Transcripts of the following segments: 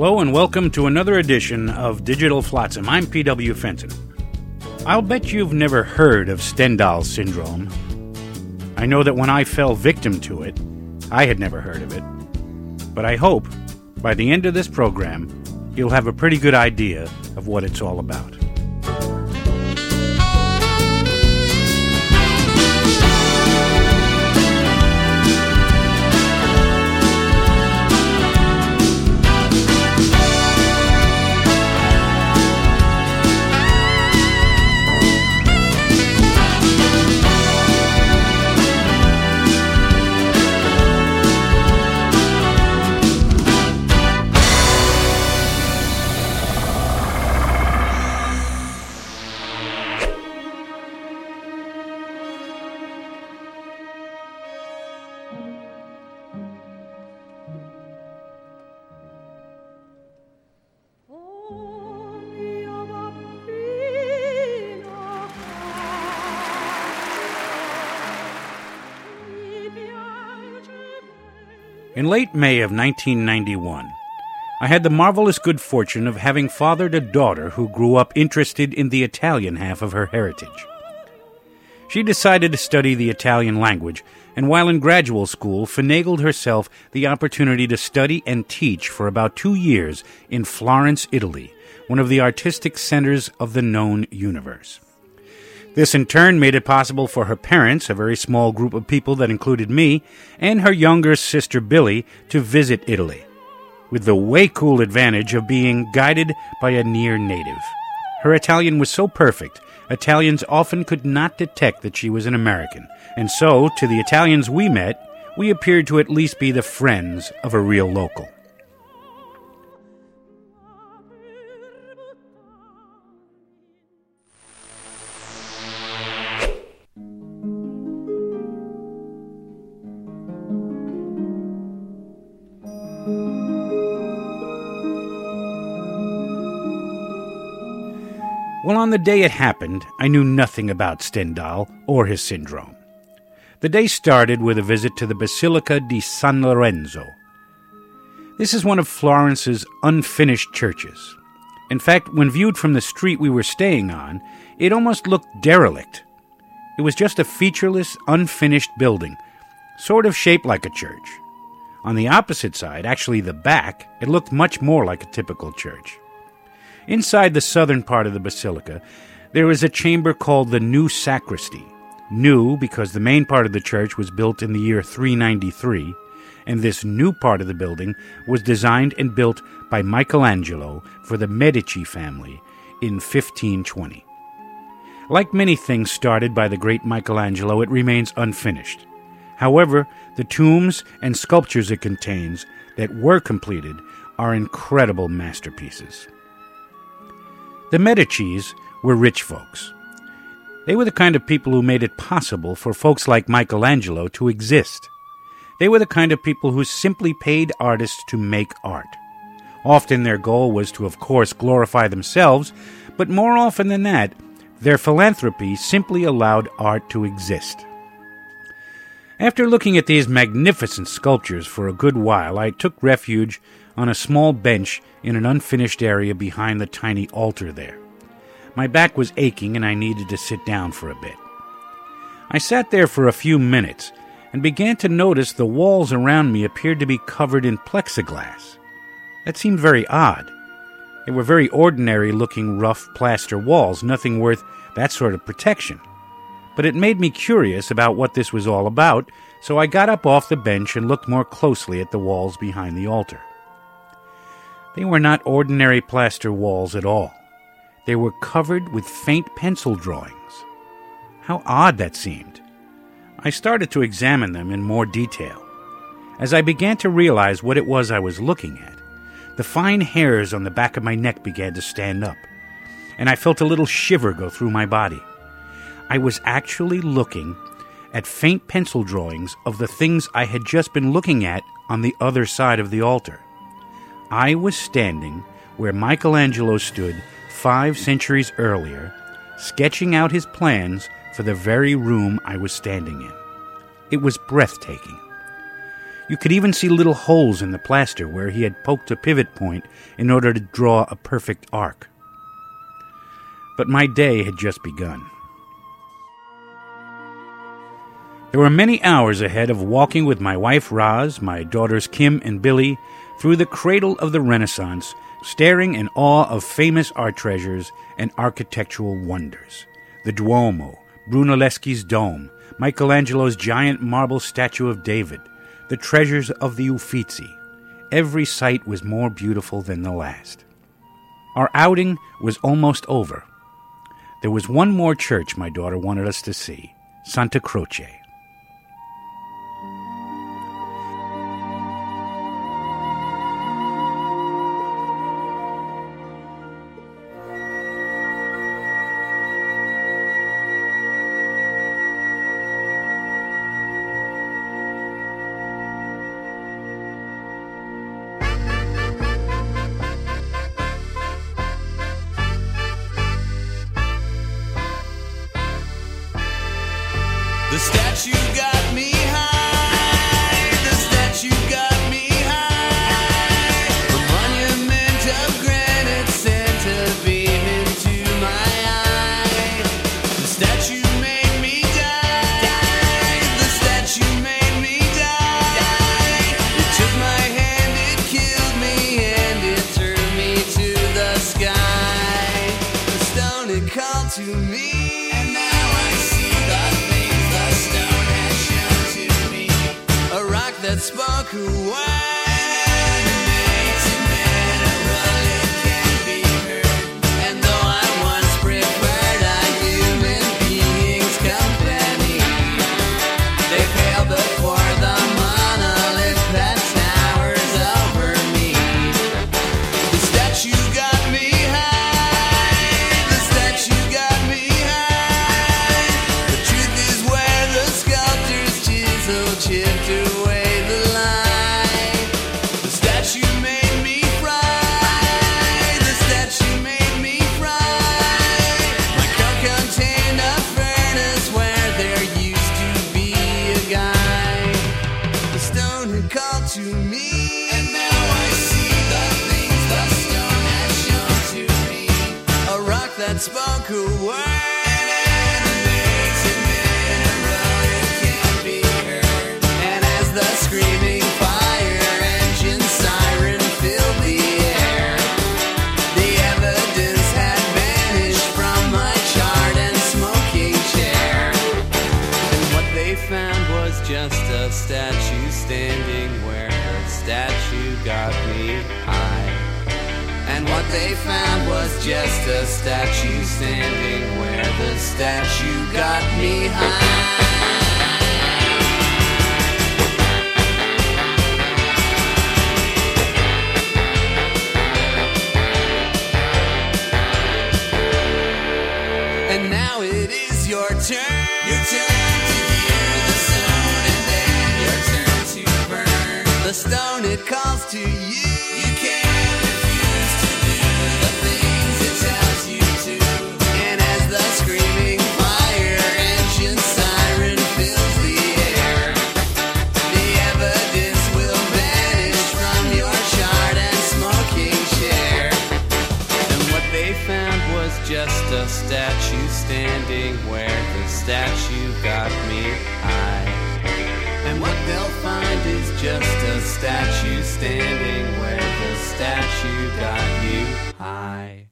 Hello and welcome to another edition of Digital Flotsam. I'm P.W. Fenton. I'll bet you've never heard of Stendhal syndrome. I know that when I fell victim to it, I had never heard of it. But I hope, by the end of this program, you'll have a pretty good idea of what it's all about. In late May of 1991, I had the marvelous good fortune of having fathered a daughter who grew up interested in the Italian half of her heritage. She decided to study the Italian language, and while in graduate school, finagled herself the opportunity to study and teach for about 2 years in Florence, Italy, one of the artistic centers of the known universe. This in turn made it possible for her parents, a very small group of people that included me, and her younger sister Billy to visit Italy, with the way cool advantage of being guided by a near native. Her Italian was so perfect, Italians often could not detect that she was an American, and so, to the Italians we met, we appeared to at least be the friends of a real local. Well, on the day it happened, I knew nothing about Stendhal or his syndrome. The day started with a visit to the Basilica di San Lorenzo. This is one of Florence's unfinished churches. In fact, when viewed from the street we were staying on, it almost looked derelict. It was just a featureless, unfinished building, sort of shaped like a church. On the opposite side, actually the back, it looked much more like a typical church. Inside the southern part of the basilica, there is a chamber called the New Sacristy. New because the main part of the church was built in the year 393, and this new part of the building was designed and built by Michelangelo for the Medici family in 1520. Like many things started by the great Michelangelo, it remains unfinished. However, the tombs and sculptures it contains that were completed are incredible masterpieces. The Medicis were rich folks. They were the kind of people who made it possible for folks like Michelangelo to exist. They were the kind of people who simply paid artists to make art. Often their goal was to, of course, glorify themselves, but more often than that, their philanthropy simply allowed art to exist. After looking at these magnificent sculptures for a good while, I took refuge on a small bench in an unfinished area behind the tiny altar there. My back was aching and I needed to sit down for a bit. I sat there for a few minutes and began to notice the walls around me appeared to be covered in plexiglass. That seemed very odd. They were very ordinary-looking rough plaster walls, nothing worth that sort of protection. But it made me curious about what this was all about, so I got up off the bench and looked more closely at the walls behind the altar. They were not ordinary plaster walls at all. They were covered with faint pencil drawings. How odd that seemed. I started to examine them in more detail. As I began to realize what it was I was looking at, the fine hairs on the back of my neck began to stand up, and I felt a little shiver go through my body. I was actually looking at faint pencil drawings of the things I had just been looking at on the other side of the altar. I was standing where Michelangelo stood 5 centuries earlier, sketching out his plans for the very room I was standing in. It was breathtaking. You could even see little holes in the plaster where he had poked a pivot point in order to draw a perfect arc. But my day had just begun. There were many hours ahead of walking with my wife Roz, my daughters Kim and Billy, through the cradle of the Renaissance, staring in awe of famous art treasures and architectural wonders. The Duomo, Brunelleschi's dome, Michelangelo's giant marble statue of David, the treasures of the Uffizi. Every sight was more beautiful than the last. Our outing was almost over. There was one more church my daughter wanted us to see, Santa Croce. The statue got me high, the statue got me high. A monument of granite sent a beam into my eye. The statue made me die, the statue made me die. It took my hand, it killed me, and it turned me to the sky. The stone had called to me, and now I see the things the stone has shown to me. A rock that spoke a word, animated mineral, it can't be heard. And though I once preferred a human being's company, they failed before the monolith that towers over me. The statue got me high, the statue got me high. The truth is where the sculptor's chisel chipped away the line. The statue made me fry, the statue made me fry. My coat contained a furnace where there used to be a guy. The stone had called to me, and now I see the things the stone has shown to me. A rock that spoke a word, animated mineral, it can't be heard. And as the screaming fire engine siren filled the air, the evidence had vanished from my charred and smoking chair. And what they found was just a statue standing where her statue got me high. And what they found was just a statue standing where the statue got me high. And now it is your turn. Your turn to hear the stone, and then your turn to burn. The stone, it calls to you. You can't refuse to do the things it tells you to. And as the screaming fire engine siren fills the air, the evidence will vanish from your charred and smoking chair. And what they found was just a statue standing where the statue got me high. And what they'll find is just a statue standing where the statue got you high.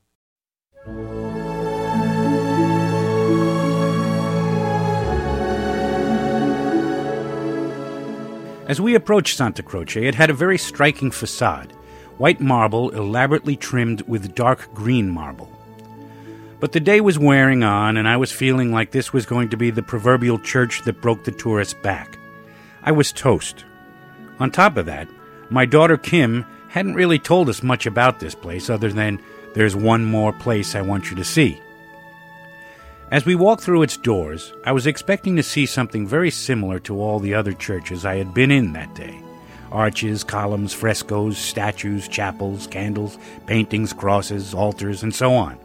As we approached Santa Croce, it had a very striking facade, white marble elaborately trimmed with dark green marble. But the day was wearing on, and I was feeling like this was going to be the proverbial church that broke the tourist's back. I was toast. On top of that, my daughter Kim hadn't really told us much about this place other than, "There's one more place I want you to see." As we walked through its doors, I was expecting to see something very similar to all the other churches I had been in that day. Arches, columns, frescoes, statues, chapels, candles, paintings, crosses, altars, and so on.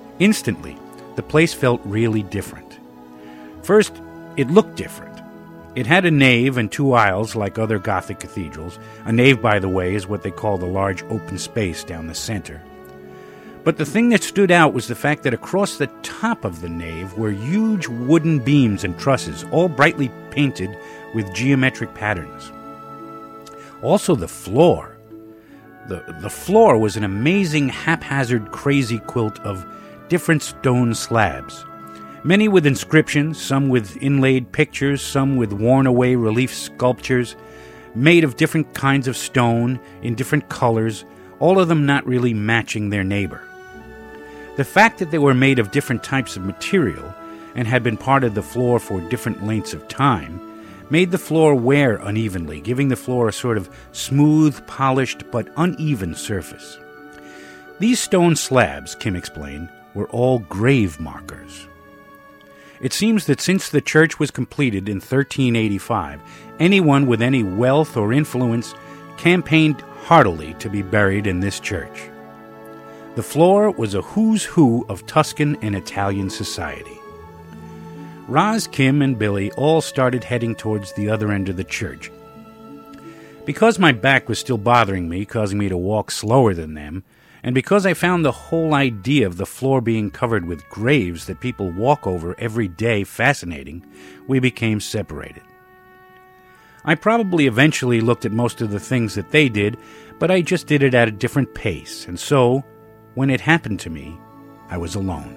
Instantly, the place felt really different. First, it looked different. It had a nave and 2 aisles like other Gothic cathedrals. A nave, by the way, is what they call the large open space down the center. But the thing that stood out was the fact that across the top of the nave were huge wooden beams and trusses, all brightly painted with geometric patterns. Also the floor. The floor was an amazing, haphazard, crazy quilt of different stone slabs. Many with inscriptions, some with inlaid pictures, some with worn-away relief sculptures, made of different kinds of stone, in different colors, all of them not really matching their neighbor. The fact that they were made of different types of material and had been part of the floor for different lengths of time made the floor wear unevenly, giving the floor a sort of smooth, polished, but uneven surface. These stone slabs, Kim explained, were all grave markers. It seems that since the church was completed in 1385, anyone with any wealth or influence campaigned heartily to be buried in this church. The floor was a who's who of Tuscan and Italian society. Roz, Kim, and Billy all started heading towards the other end of the church. Because my back was still bothering me, causing me to walk slower than them, and because I found the whole idea of the floor being covered with graves that people walk over every day fascinating, we became separated. I probably eventually looked at most of the things that they did, but I just did it at a different pace, and so, when it happened to me, I was alone.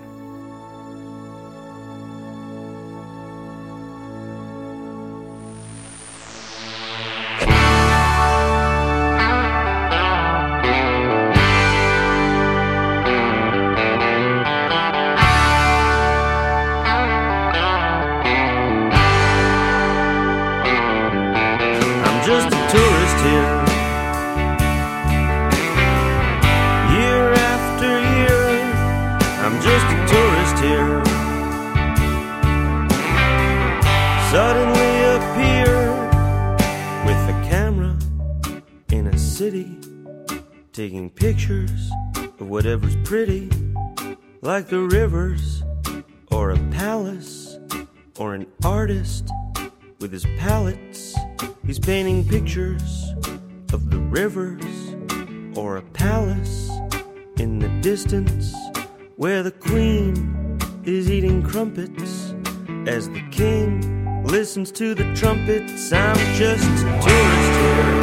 Just a tourist here, year after year. I'm just a tourist here. Suddenly appear with a camera in a city, taking pictures of whatever's pretty, like the rivers, or a palace, or an artist with his palettes. He's painting pictures of the rivers or a palace in the distance where the queen is eating crumpets as the king listens to the trumpets. I'm just a tourist here.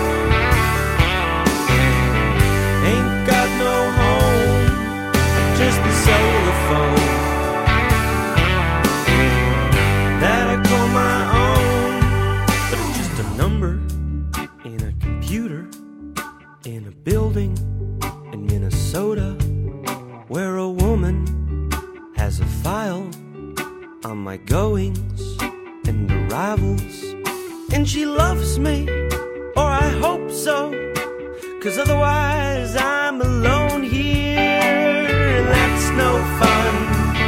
Ain't got no home, just the cellular phone that I call my own. Number in a computer in a building in Minnesota where a woman has a file on my goings and arrivals, and she loves me, or I hope so, 'cause otherwise I'm alone here, and that's no fun,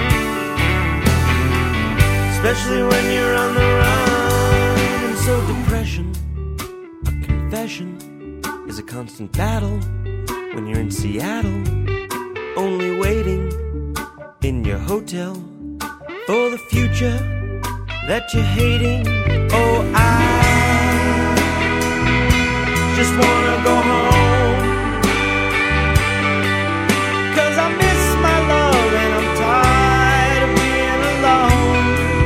especially when you're on the run. So depression, a confession, is a constant battle when you're in Seattle, only waiting in your hotel for the future that you're hating. Oh, I just wanna go home, 'cause I miss my love and I'm tired of being alone.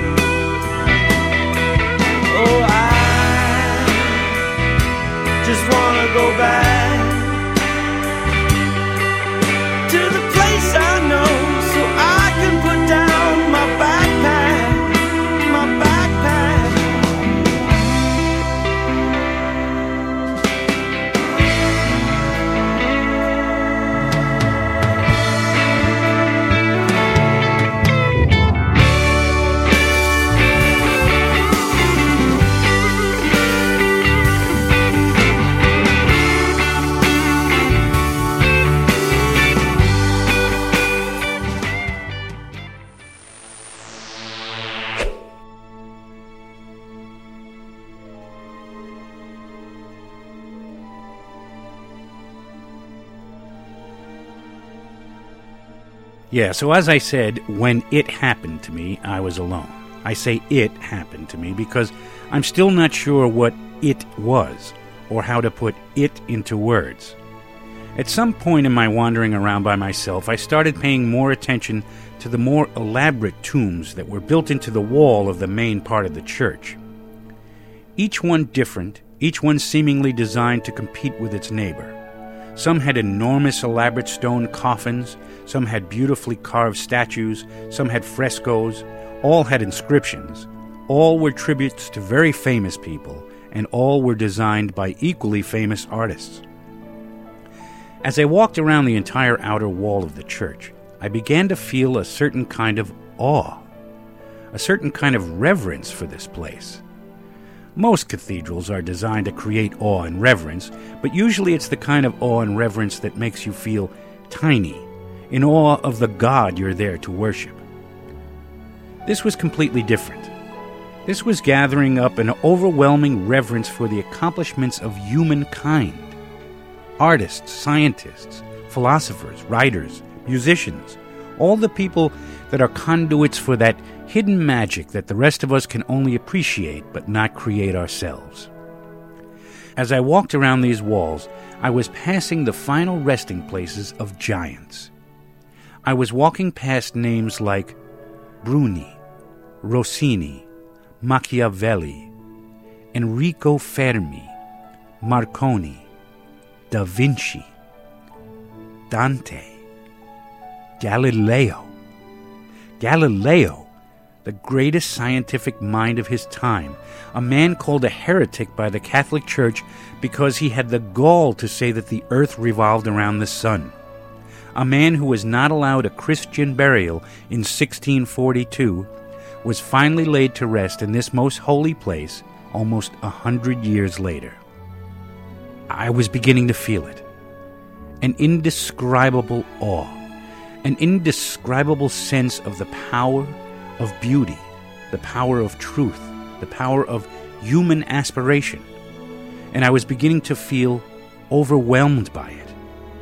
Oh, I just wanna go back to the place I know, so I can put down my backpack, my backpack. Yeah, so as I said, when it happened to me, I was alone. I say it happened to me because I'm still not sure what it was or how to put it into words. At some point in my wandering around by myself, I started paying more attention to the more elaborate tombs that were built into the wall of the main part of the church. Each one different, each one seemingly designed to compete with its neighbor. Some had enormous elaborate stone coffins, some had beautifully carved statues, some had frescoes, all had inscriptions. All were tributes to very famous people, and all were designed by equally famous artists. As I walked around the entire outer wall of the church, I began to feel a certain kind of awe, a certain kind of reverence for this place. Most cathedrals are designed to create awe and reverence, but usually it's the kind of awe and reverence that makes you feel tiny, in awe of the God you're there to worship. This was completely different. This was gathering up an overwhelming reverence for the accomplishments of humankind. Artists, scientists, philosophers, writers, musicians, all the people that are conduits for that hidden magic that the rest of us can only appreciate but not create ourselves. As I walked around these walls, I was passing the final resting places of giants. I was walking past names like Bruni, Rossini, Machiavelli, Enrico Fermi, Marconi, Da Vinci, Dante, Galileo. Galileo, the greatest scientific mind of his time, a man called a heretic by the Catholic Church because he had the gall to say that the earth revolved around the sun. A man who was not allowed a Christian burial in 1642 was finally laid to rest in this most holy place almost 100 years later. I was beginning to feel it. An indescribable awe, an indescribable sense of the power of beauty, the power of truth, the power of human aspiration. And I was beginning to feel overwhelmed by it.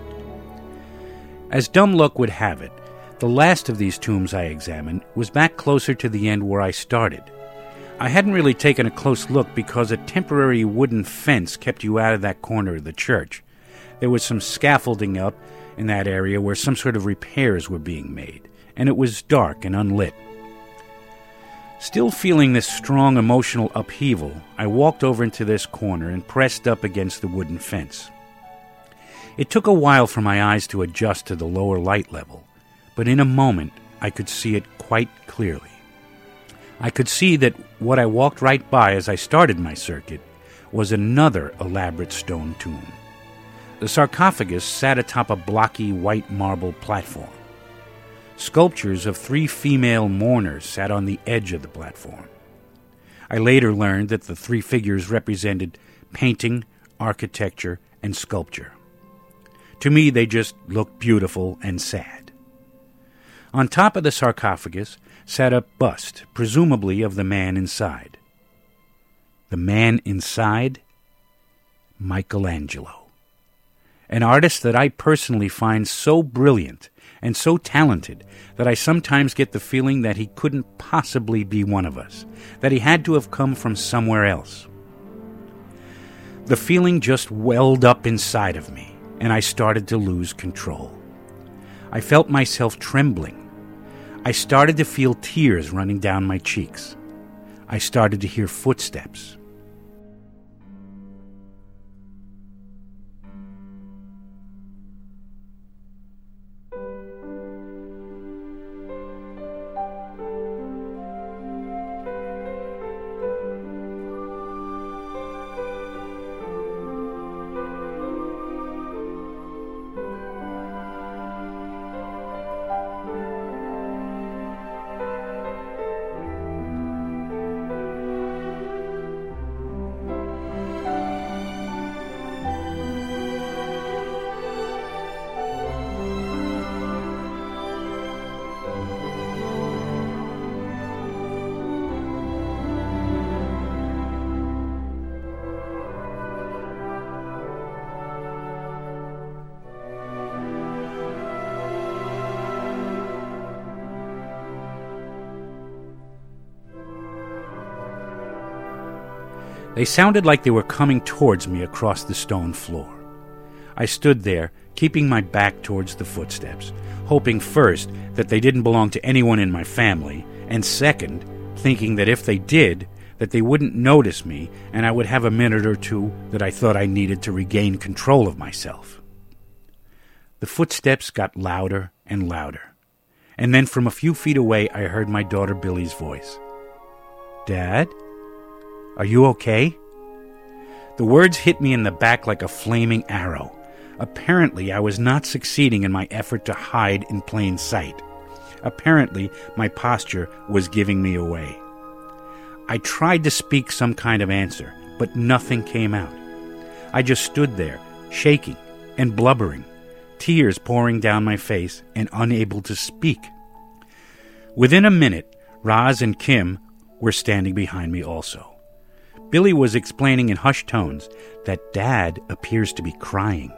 As dumb luck would have it, the last of these tombs I examined was back closer to the end where I started. I hadn't really taken a close look because a temporary wooden fence kept you out of that corner of the church. There was some scaffolding up in that area where some sort of repairs were being made, and it was dark and unlit. Still feeling this strong emotional upheaval, I walked over into this corner and pressed up against the wooden fence. It took a while for my eyes to adjust to the lower light level, but in a moment I could see it quite clearly. I could see that what I walked right by as I started my circuit was another elaborate stone tomb. The sarcophagus sat atop a blocky white marble platform. Sculptures of 3 female mourners sat on the edge of the platform. I later learned that the 3 figures represented painting, architecture, and sculpture. To me, they just looked beautiful and sad. On top of the sarcophagus sat a bust, presumably of the man inside. The man inside? Michelangelo. An artist that I personally find so brilliant and so talented that I sometimes get the feeling that he couldn't possibly be one of us, that he had to have come from somewhere else. The feeling just welled up inside of me, and I started to lose control. I felt myself trembling. I started to feel tears running down my cheeks. I started to hear footsteps. They sounded like they were coming towards me across the stone floor. I stood there, keeping my back towards the footsteps, hoping first that they didn't belong to anyone in my family, and second, thinking that if they did, that they wouldn't notice me and I would have a minute or two that I thought I needed to regain control of myself. The footsteps got louder and louder, and then from a few feet away I heard my daughter Billy's voice. "Dad? Are you okay?" The words hit me in the back like a flaming arrow. Apparently, I was not succeeding in my effort to hide in plain sight. Apparently, my posture was giving me away. I tried to speak some kind of answer, but nothing came out. I just stood there, shaking and blubbering, tears pouring down my face and unable to speak. Within a minute, Roz and Kim were standing behind me also. Billy was explaining in hushed tones that Dad appears to be crying.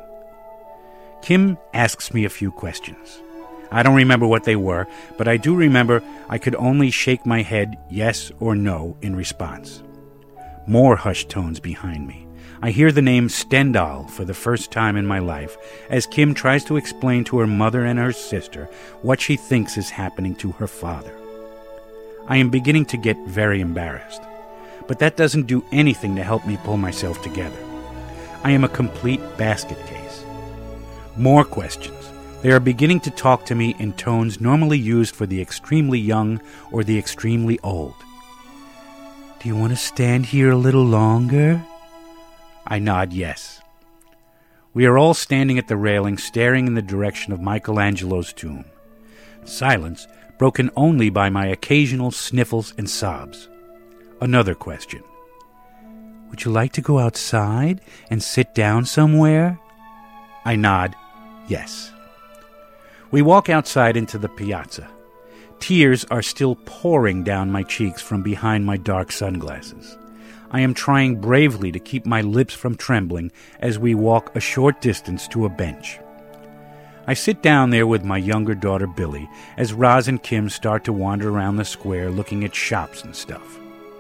Kim asks me a few questions. I don't remember what they were, but I do remember I could only shake my head yes or no in response. More hushed tones behind me. I hear the name Stendhal for the first time in my life as Kim tries to explain to her mother and her sister what she thinks is happening to her father. I am beginning to get very embarrassed, but that doesn't do anything to help me pull myself together. I am a complete basket case. More questions. They are beginning to talk to me in tones normally used for the extremely young or the extremely old. "Do you want to stand here a little longer?" I nod yes. We are all standing at the railing, staring in the direction of Michelangelo's tomb. Silence, broken only by my occasional sniffles and sobs. Another question. "Would you like to go outside and sit down somewhere?" I nod yes. We walk outside into the piazza. Tears are still pouring down my cheeks from behind my dark sunglasses. I am trying bravely to keep my lips from trembling as we walk a short distance to a bench. I sit down there with my younger daughter Billy as Roz and Kim start to wander around the square looking at shops and stuff.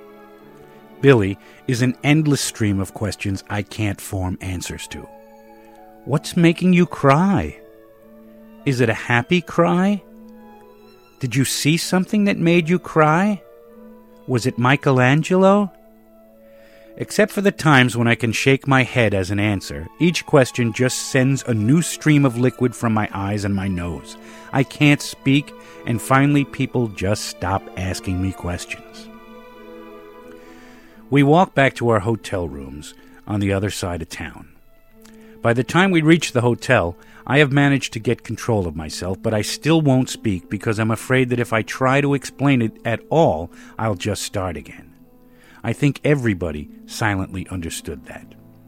Billy is an endless stream of questions I can't form answers to. "What's making you cry? Is it a happy cry? Did you see something that made you cry? Was it Michelangelo?" Except for the times when I can shake my head as an answer, each question just sends a new stream of liquid from my eyes and my nose. I can't speak, and finally people just stop asking me questions. We walk back to our hotel rooms on the other side of town. By the time we reach the hotel, I have managed to get control of myself, but I still won't speak because I'm afraid that if I try to explain it at all, I'll just start again. I think everybody silently understood that.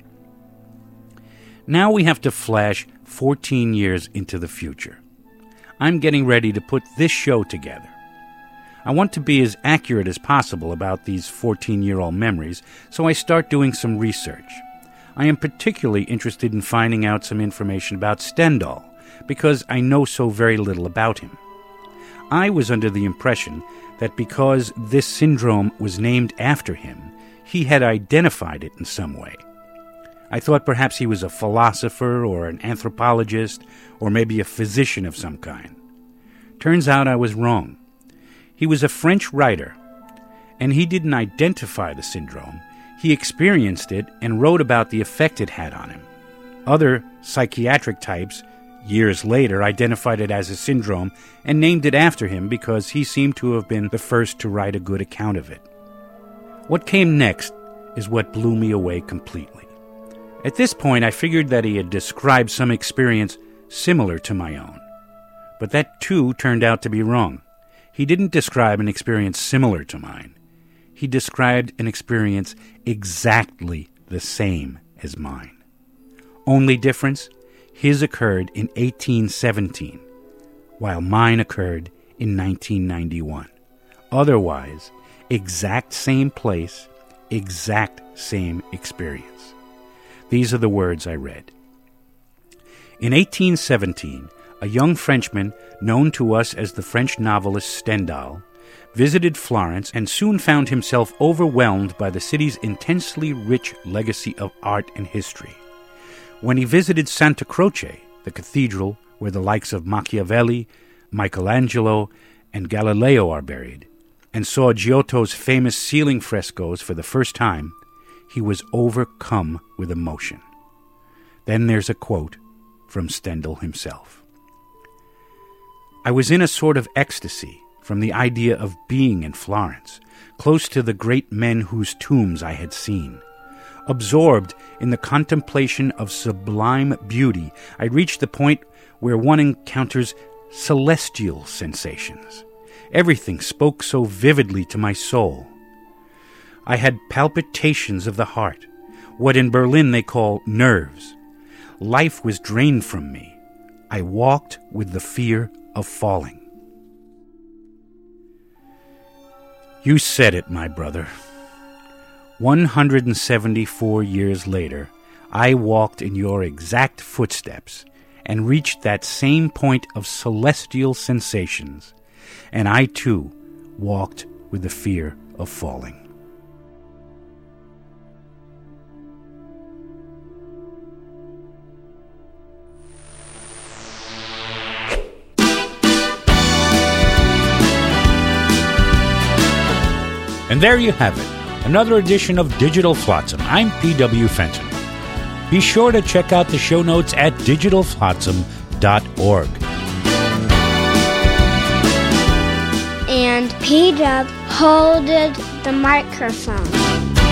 Now we have to flash 14 years into the future. I'm getting ready to put this show together. I want to be as accurate as possible about these 14-year-old memories, so I start doing some research. I am particularly interested in finding out some information about Stendhal, because I know so very little about him. I was under the impression that because this syndrome was named after him, he had identified it in some way. I thought perhaps he was a philosopher or an anthropologist or maybe a physician of some kind. Turns out I was wrong. He was a French writer, and he didn't identify the syndrome. He experienced it and wrote about the effect it had on him. Other psychiatric types, years later, identified it as a syndrome and named it after him because he seemed to have been the first to write a good account of it. What came next is what blew me away completely. At this point, I figured that he had described some experience similar to my own. But that, too, turned out to be wrong. He didn't describe an experience similar to mine. He described an experience exactly the same as mine. Only difference, his occurred in 1817, while mine occurred in 1991. Otherwise, exact same place, exact same experience. These are the words I read. In 1817, a young Frenchman known to us as the French novelist Stendhal visited Florence, and soon found himself overwhelmed by the city's intensely rich legacy of art and history. When he visited Santa Croce, the cathedral where the likes of Machiavelli, Michelangelo, and Galileo are buried, and saw Giotto's famous ceiling frescoes for the first time, he was overcome with emotion. Then there's a quote from Stendhal himself. "I was in a sort of ecstasy from the idea of being in Florence, close to the great men whose tombs I had seen. Absorbed in the contemplation of sublime beauty, I reached the point where one encounters celestial sensations. Everything spoke so vividly to my soul. I had palpitations of the heart, what in Berlin they call nerves. Life was drained from me. I walked with the fear of falling." You said it, my brother. 174 years later, I walked in your exact footsteps and reached that same point of celestial sensations, and I too walked with the fear of falling. And there you have it, another edition of Digital Flotsam. I'm P.W. Fenton. Be sure to check out the show notes at digitalflotsam.org. And P.W. holded the microphone.